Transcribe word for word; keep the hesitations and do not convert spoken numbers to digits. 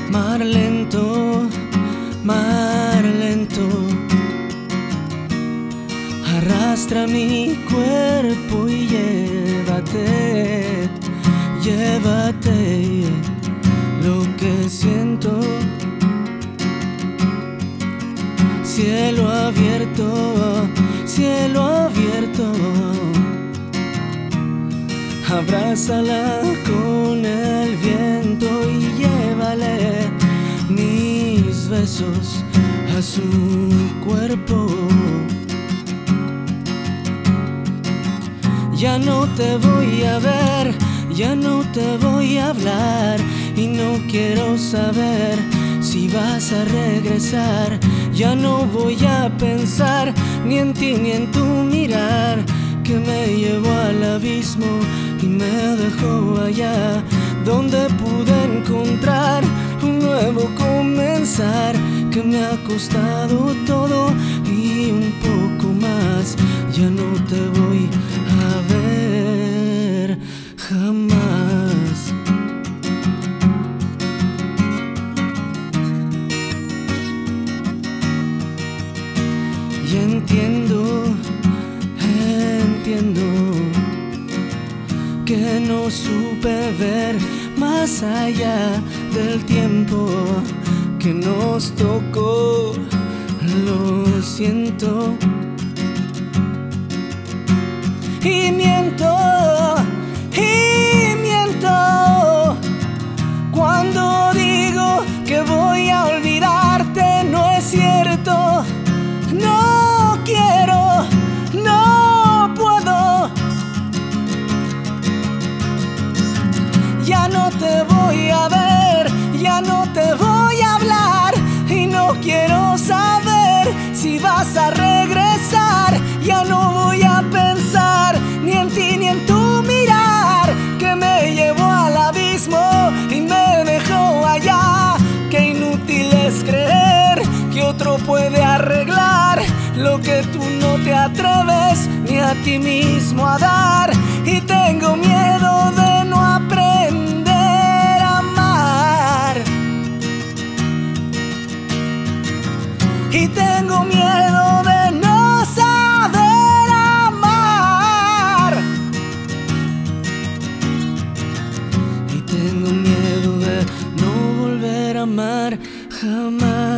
Mar lento, mar lento, arrastra mi cuerpo y llévate, llévate lo que siento. Cielo abierto, cielo abierto, abrázala con el viento y llévale mis besos a su cuerpo. Ya no te voy a ver, ya no te voy a hablar y no quiero saber si vas a regresar. Ya no voy a pensar ni en ti ni en tu mirar, que me llevó al abismo y me dejó allá, donde pude encontrar un nuevo comenzar, que me ha costado todo y un poco más. Ya no te voy a ver jamás. Y entiendo, entiendo que no supe ver más allá del tiempo que nos tocó. Lo siento y miento, y miento cuando digo que voy a olvidarte. No es cierto, no quiero, no puedo. Ya no te voy a ver, ya no te voy a hablar y no quiero saber si vas a regresar. Ya no voy a pensar ni en ti ni en tu mirar, que me llevó al abismo y me dejó allá. Qué inútil es creer que otro puede arreglar lo que tú no te atreves ni a ti mismo a dar. Y tengo miedo de no aprender a amar, y tengo miedo de no saber amar, y tengo miedo de no volver a amar jamás.